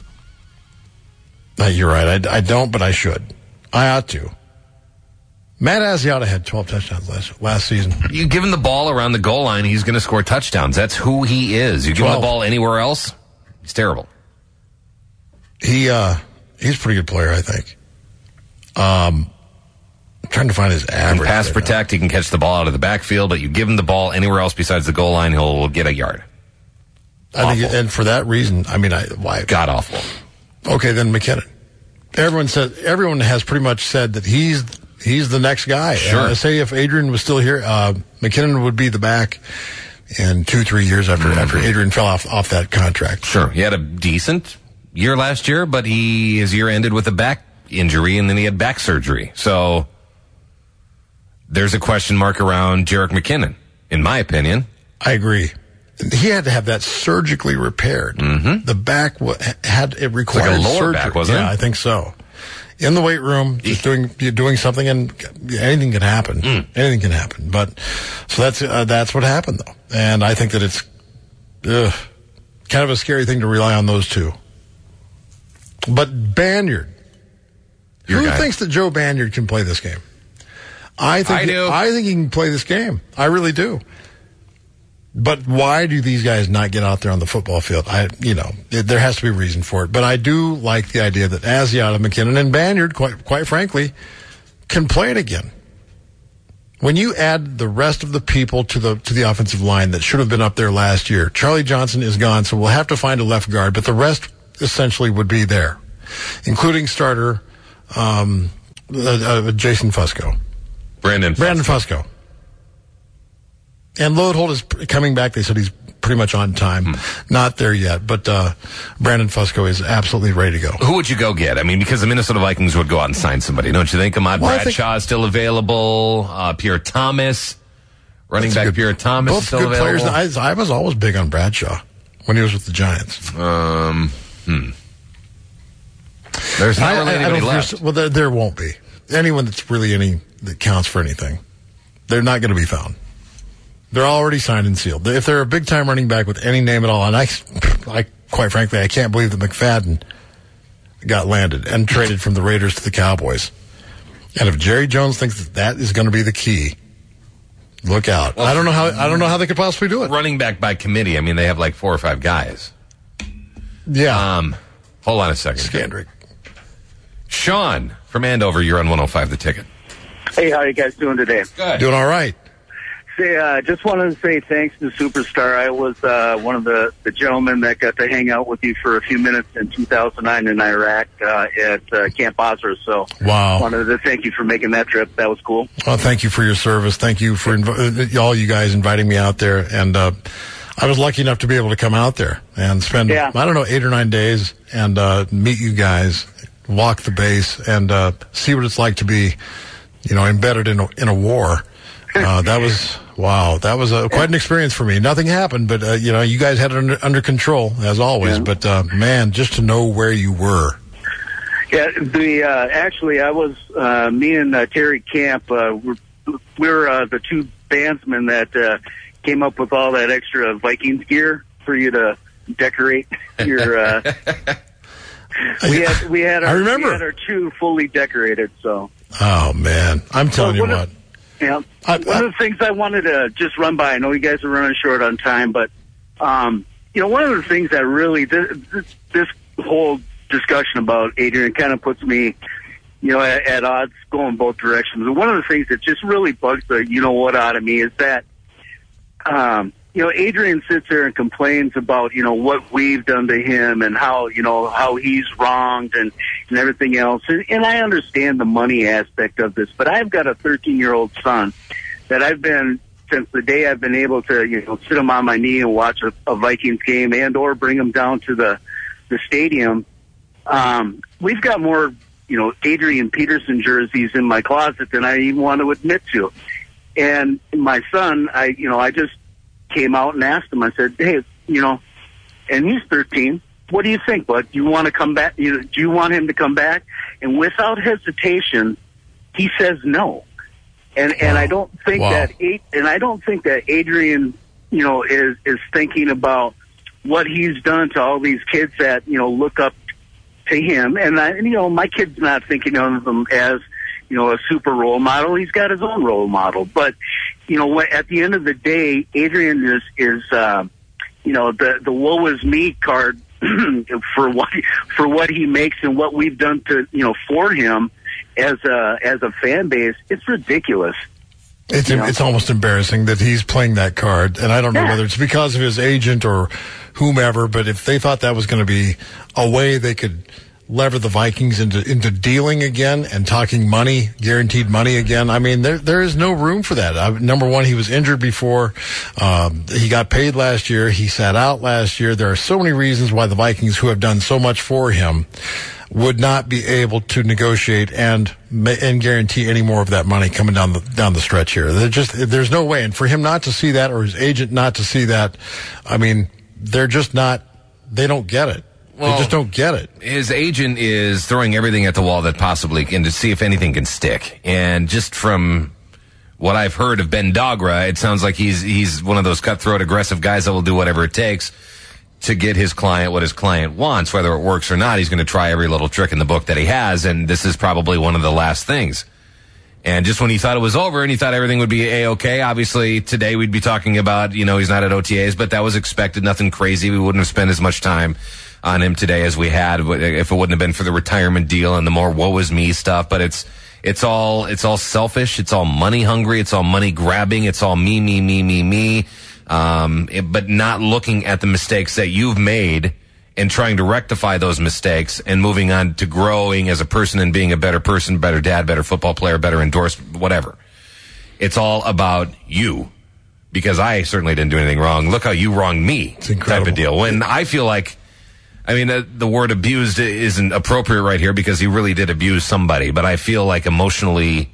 Uh, you're right. I, I don't, but I should. I ought to. Matt Asiata had twelve touchdowns last last season. You give him the ball around the goal line, he's going to score touchdowns. That's who he is. You give him the ball anywhere else, he's terrible. He uh, he's a pretty good player, I think. Um, I'm trying to find his average. And pass right protect, now. he can catch the ball out of the backfield, but you give him the ball anywhere else besides the goal line, he'll get a yard. I think, and for that reason, I mean, I why God awful. Okay, then McKinnon. Everyone said everyone has pretty much said that he's he's the next guy. Sure. Uh, say if Adrian was still here, uh, McKinnon would be the back in two three years after mm-hmm. after Adrian fell off off that contract. Sure, he had a decent year last year, but he his year ended with a back injury, and then he had back surgery. So there's a question mark around Jerick McKinnon, in my opinion. I agree. He had to have that surgically repaired. Mm-hmm. The back w- had it required it's like a lower surgery. back, wasn't yeah, it? I think so. In the weight room, just doing you're doing something, and anything can happen. Mm. Anything can happen. But so that's uh, that's what happened, though. And I think that it's ugh, kind of a scary thing to rely on those two. But Banyard, Your who guy. thinks that Joe Banyard can play this game? I think I do. He, I think he can play this game. I really do. But why do these guys not get out there on the football field? I, you know, it, there has to be a reason for it. But I do like the idea that Asiata, McKinnon, and Banyard, quite, quite frankly, can play it again. When you add the rest of the people to the to the offensive line that should have been up there last year, Charlie Johnson is gone, so we'll have to find a left guard. But the rest essentially would be there, including starter um, uh, uh, Jason Fusco, Brandon Fusco. Brandon Fusco. And Lodeholt is coming back. They said he's pretty much on time. Hmm. Not there yet, but uh, Brandon Fusco is absolutely ready to go. Who would you go get? I mean, because the Minnesota Vikings would go out and sign somebody, don't you think? Ahmad Well, I Bradshaw is still available. Uh, Pierre Thomas, running back good, Pierre Thomas both is still good available. players. I, I was always big on Bradshaw when he was with the Giants. Um, hmm. There's not I, really I, I anybody don't left. think- Well, there, there won't be anyone that's really any that counts for anything. They're not going to be found. They're already signed and sealed. If they're a big-time running back with any name at all, and I, I quite frankly, I can't believe that McFadden got landed and traded from the Raiders to the Cowboys. And if Jerry Jones thinks that that is going to be the key, look out. Well, I don't know how. I don't know how they could possibly do it. Running back by committee. I mean, they have like four or five guys. Yeah. Um, hold on a second. Scandrick. Sean from Andover, you're on one oh five The Ticket. Hey, how you guys doing today? Good. Doing all right. Say, uh, just wanted to say thanks to Superstar. I was uh, one of the, the gentlemen that got to hang out with you for a few minutes in two thousand nine in Iraq uh, at uh, Camp Basra. So, Wow. wanted to thank you for making that trip. That was cool. Well, thank you for your service. Thank you for inv- all you guys inviting me out there. And uh, I was lucky enough to be able to come out there and spend, Yeah. I don't know, eight or nine days and uh, meet you guys, walk the base, and uh, see what it's like to be, you know, embedded in a, in a war. Uh, that was, wow, that was a, quite an experience for me. Nothing happened, but, uh, you know, you guys had it under, under control, as always. Yeah. But, uh, man, just to know where you were. Yeah, the uh, actually, I was uh, me and uh, Terry Camp. Uh, we're, we're uh, the two bandsmen that uh, came up with all that extra Vikings gear for you to decorate your. Uh, we had we had our, I remember. we had our two fully decorated. So. Oh, man, I'm telling Well, you what what. Yeah. I- One I- of the things I wanted to just run by, I know you guys are running short on time, but, um, you know, one of the things that really, this, this, this whole discussion about Adrian kind of puts me, you know, at, at odds going both directions. And one of the things that just really bugs the, you know what, out of me is that, um, you know, Adrian sits there and complains about, you know, what we've done to him and how, you know, how he's wronged and, and everything else. And, and I understand the money aspect of this, but I've got a thirteen-year-old son that I've been, since the day I've been able to, you know, sit him on my knee and watch a, a Vikings game and or bring him down to the, the stadium. Um, we've got more, you know, Adrian Peterson jerseys in my closet than I even want to admit to. And my son, I, you know, I just came out and asked him, I said, hey, you know, and he's thirteen. What do you think, bud? Do you want to come back? You know, do you want him to come back? And without hesitation, he says no. And, and I don't think Wow. that, and I don't think that Adrian, you know, is, is thinking about what he's done to all these kids that, you know, look up to him. And I, you know, my kid's not thinking of him as, you know, a super role model. He's got his own role model. But, you know, at the end of the day, Adrian is, is, uh, you know, the, the woe is me card for what, for what he makes and what we've done to, you know, for him as a, as a fan base. It's ridiculous. It's You know? it's almost embarrassing that he's playing that card, and I don't know Yeah. whether it's because of his agent or whomever, but if they thought that was going to be a way they could lever the Vikings into into dealing again and talking money, guaranteed money again, I mean, there there is no room for that. Uh, number one, he was injured before. Um, he got paid last year. He sat out last year. There are so many reasons why the Vikings, who have done so much for him, would not be able to negotiate and and guarantee any more of that money coming down the down the stretch here. There just there's no way, and for him not to see that or his agent not to see that, I mean, they're just not. They don't get it. Well, they just don't get it. His agent is throwing everything at the wall that possibly can to see if anything can stick. And just from what I've heard of Ben Dogra, it sounds like he's he's one of those cutthroat, aggressive guys that will do whatever it takes to get his client what his client wants. Whether it works or not, he's going to try every little trick in the book that he has, and this is probably one of the last things. And just when he thought it was over and he thought everything would be A-okay, obviously today we'd be talking about, you know, he's not at O T As, but that was expected, nothing crazy. We wouldn't have spent as much time on him today as we had if it wouldn't have been for the retirement deal and the more woe is me stuff. But it's it's all it's all selfish, it's all money hungry, it's all money grabbing, it's all me, me, me, me, me. Um, it, but not looking at the mistakes that you've made and trying to rectify those mistakes and moving on to growing as a person and being a better person, better dad, better football player, better endorsed, whatever. It's all about you, because I certainly didn't do anything wrong. Look how you wronged me, It's incredible. type of deal. When I feel like, I mean, uh, the word abused isn't appropriate right here because he really did abuse somebody, but I feel like emotionally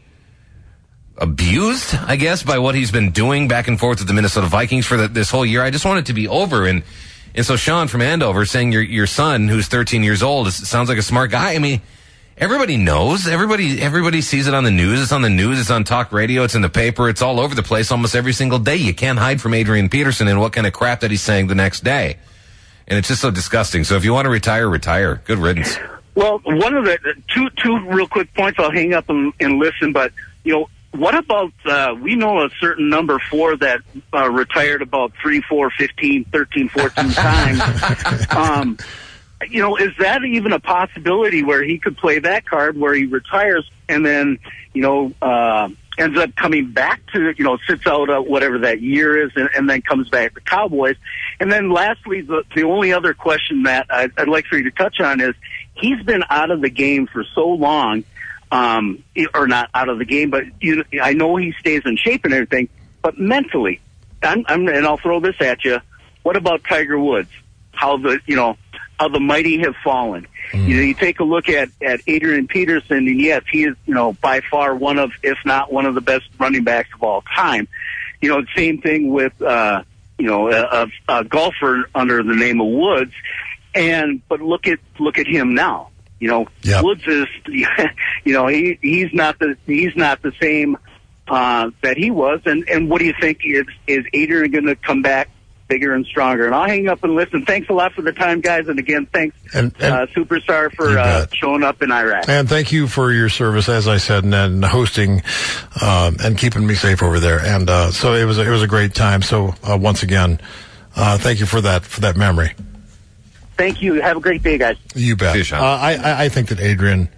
abused, I guess, by what he's been doing back and forth with the Minnesota Vikings for the, this whole year. I just want it to be over. And and so Sean from Andover saying your your son, who's thirteen years old, is, sounds like a smart guy. I mean, everybody knows. Everybody everybody sees it on the news. It's on the news. It's on talk radio. It's in the paper. It's all over the place almost every single day. You can't hide from Adrian Peterson and what kind of crap that he's saying the next day. And it's just so disgusting. So if you want to retire, retire. Good riddance. Well, one of the two two real quick points. I'll hang up and, and listen. But you know, what about uh, we know a certain number four that uh, retired about three, four, fifteen, thirteen, fourteen times. Um, you know, is that even a possibility where he could play that card where he retires and then you know uh, ends up coming back to you know sits out uh, whatever that year is and, and then comes back to Cowboys? And then lastly, the, the only other question that I'd, I'd like for you to touch on is he's been out of the game for so long, um, or not out of the game, but you, I know he stays in shape and everything, but mentally, I'm, I'm, and I'll throw this at you. What about Tiger Woods? How the, you know, how the mighty have fallen. Mm. You know, you take a look at, at Adrian Peterson, and yes, he is, you know, by far one of, if not one of the best running backs of all time. You know, same thing with, uh, you know, a, a golfer under the name of Woods. And, but look at, look at him now. You know, yep. Woods is, you know, he, he's not the, he's not the same, uh, that he was. And, and what do you think? Is, is Adrian going to come back bigger and stronger? And I'll hang up and listen. Thanks a lot for the time, guys. And again, thanks, and, and uh, Superstar, for uh, showing up in Iraq. And thank you for your service, as I said, and, and hosting um, and keeping me safe over there. And uh, so it was a, it was a great time. So uh, once again, uh, thank you for that for that memory. Thank you. Have a great day, guys. You bet. Fish, huh? uh, I I think that Adrian,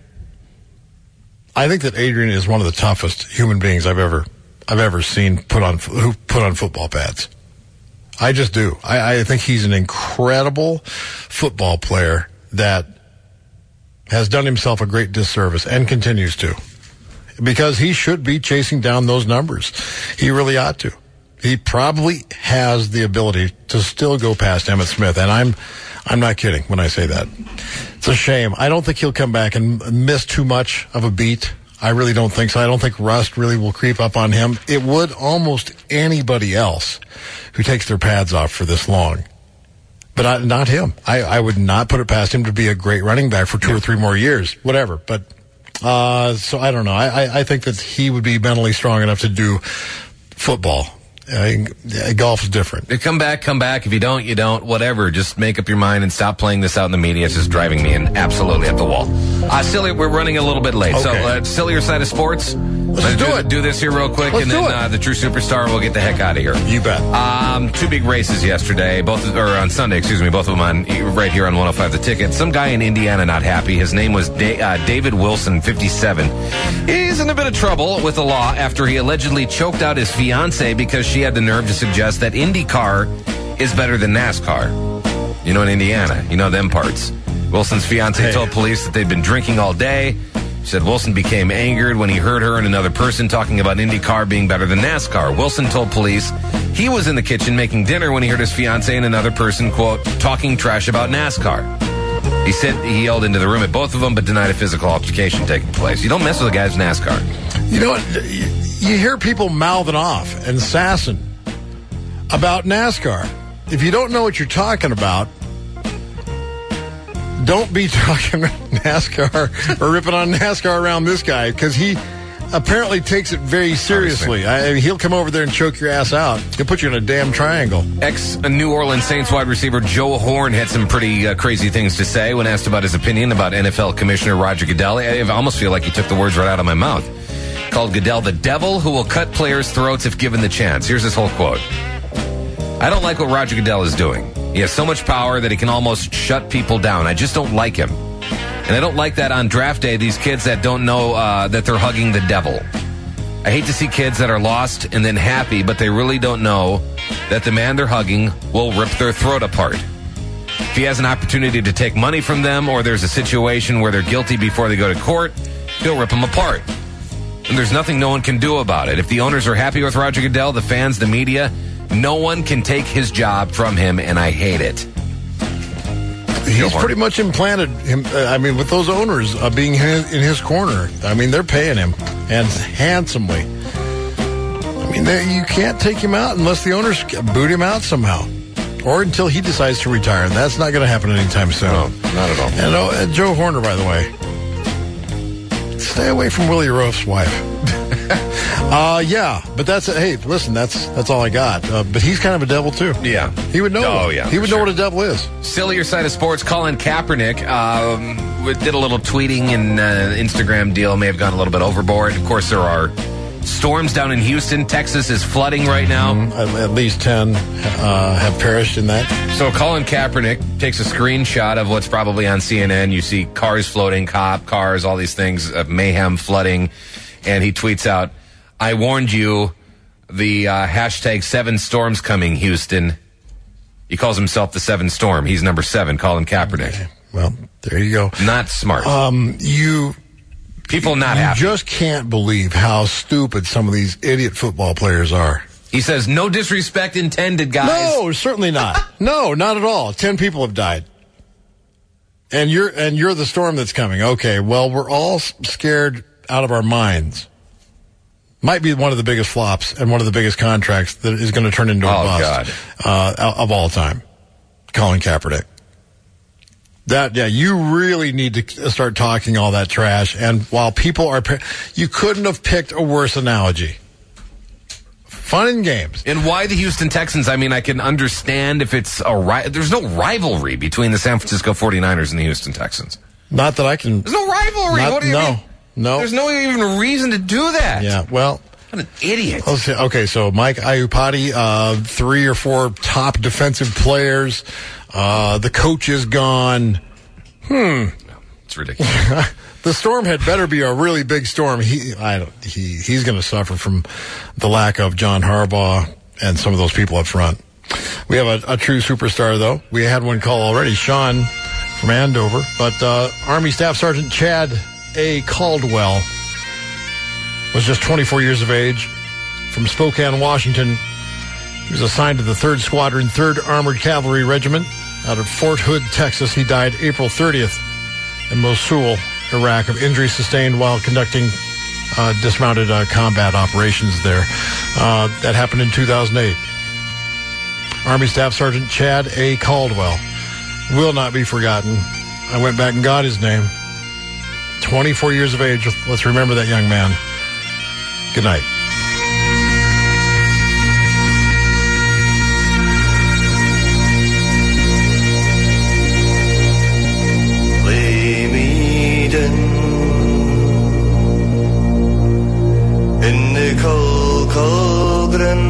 I think that Adrian is one of the toughest human beings I've ever I've ever seen put on who put on football pads. I just do. I, I think he's an incredible football player that has done himself a great disservice and continues to, because he should be chasing down those numbers. He really ought to. He probably has the ability to still go past Emmitt Smith, and I'm I'm not kidding when I say that. It's a shame. I don't think he'll come back and miss too much of a beat. I really don't think so. I don't think rust really will creep up on him. It would almost anybody else who takes their pads off for this long. But I, not him. I, I would not put it past him to be a great running back for two yeah. or three more years, whatever. But uh, so I don't know. I, I, I think that he would be mentally strong enough to do football. Uh, golf is different. You come back, come back. If you don't, you don't. Whatever. Just make up your mind and stop playing this out in the media. It's just driving me in absolutely at the wall. Uh, silly, we're running a little bit late. Okay. So, uh, sillier side of sports. Let's, Let's do, do it. Do this here real quick, Let's and then uh, the true superstar will get the heck out of here. You bet. Um, two big races yesterday, both or on Sunday, excuse me, both of them on right here on one oh five The Ticket. Some guy in Indiana not happy. His name was da- uh, David Wilson, fifty-seven. He's in a bit of trouble with the law after he allegedly choked out his fiancée because she had the nerve to suggest that IndyCar is better than NASCAR. You know, in Indiana, you know them parts. Wilson's fiancée hey. told police that they'd been drinking all day. She said Wilson became angered when he heard her and another person talking about IndyCar being better than NASCAR. Wilson told police he was in the kitchen making dinner when he heard his fiancée and another person, quote, talking trash about NASCAR. He said he yelled into the room at both of them, but denied a physical altercation taking place. You don't mess with a guy's NASCAR. You know what? You hear people mouthing off and sassing about NASCAR. If you don't know what you're talking about, don't be talking NASCAR or ripping on NASCAR around this guy, because he apparently takes it very seriously. I mean, he'll come over there and choke your ass out. He'll put you in a damn triangle. Ex-New Orleans Saints wide receiver Joe Horn had some pretty uh, crazy things to say when asked about his opinion about N F L Commissioner Roger Goodell. I almost feel like he took the words right out of my mouth. Called Goodell the devil who will cut players' throats if given the chance. Here's his whole quote. I don't like what Roger Goodell is doing. He has so much power that he can almost shut people down. I just don't like him. And I don't like that on draft day, these kids that don't know uh, that they're hugging the devil. I hate to see kids that are lost and then happy, but they really don't know that the man they're hugging will rip their throat apart. If he has an opportunity to take money from them, or there's a situation where they're guilty before they go to court, he'll rip them apart. And there's nothing no one can do about it. If the owners are happy with Roger Goodell, the fans, the media, no one can take his job from him, and I hate it. He's pretty much implanted him. Uh, I mean, with those owners uh, being in his, in his corner, I mean, they're paying him, and handsomely. I mean, they, you can't take him out unless the owners boot him out somehow, or until he decides to retire. And that's not going to happen anytime soon. No, not at all. And uh, Joe Horner, by the way, stay away from Willie Roaf's wife. Uh, yeah, but that's, hey, listen, that's that's all I got. Uh, but he's kind of a devil, too. Yeah. He would know. Oh, yeah. He would sure. know what a devil is. Sillier side of sports, Colin Kaepernick um, did a little tweeting and uh, Instagram deal, may have gone a little bit overboard. Of course, there are storms down in Houston. Texas is flooding right now. Mm-hmm. At, at least ten uh, have perished in that. So Colin Kaepernick takes a screenshot of what's probably on C N N. You see cars floating, cop cars, all these things, uh, mayhem, flooding. And he tweets out, I warned you, the uh, hashtag seven storms coming, Houston. He calls himself the seven storm. He's number seven, Colin Kaepernick. Okay. Well, there you go. Not smart. Um, you People not you happy. You just can't believe how stupid some of these idiot football players are. He says, no disrespect intended, guys. No, certainly not. No, not at all. Ten people have died. And you're, and you're the storm that's coming. Okay, well, we're all scared out of our minds. Might be one of the biggest flops and one of the biggest contracts that is going to turn into a oh, bust uh, of all time. Colin Kaepernick. That, yeah, you really need to start talking all that trash. And while people are, you couldn't have picked a worse analogy. Fun and games. And why the Houston Texans? I mean, I can understand if it's a ri- there's no rivalry between the San Francisco forty-niners and the Houston Texans. Not that I can. There's no rivalry. Not, what do you no. mean? No. There's no even reason to do that. Yeah, well. What an idiot. Okay, so Mike Iupati, uh, three or four top defensive players. Uh, the coach is gone. Hmm. It's ridiculous. The storm had better be a really big storm. He, I don't, he, he's going to suffer from the lack of John Harbaugh and some of those people up front. We have a, a true superstar, though. We had one call already, Sean from Andover. But uh, Army Staff Sergeant Chad A. Caldwell was just twenty-four years of age from Spokane, Washington. He was assigned to the third Squadron, third Armored Cavalry Regiment out of Fort Hood, Texas. He died April thirtieth in Mosul, Iraq, of injuries sustained while conducting uh, dismounted uh, combat operations there. Uh, that happened in two thousand eight. Army Staff Sergeant Chad A. Caldwell will not be forgotten. I went back and got his name. twenty-four years of age. Let's remember that young man. Good night. Lay me down in the cold, cold glen.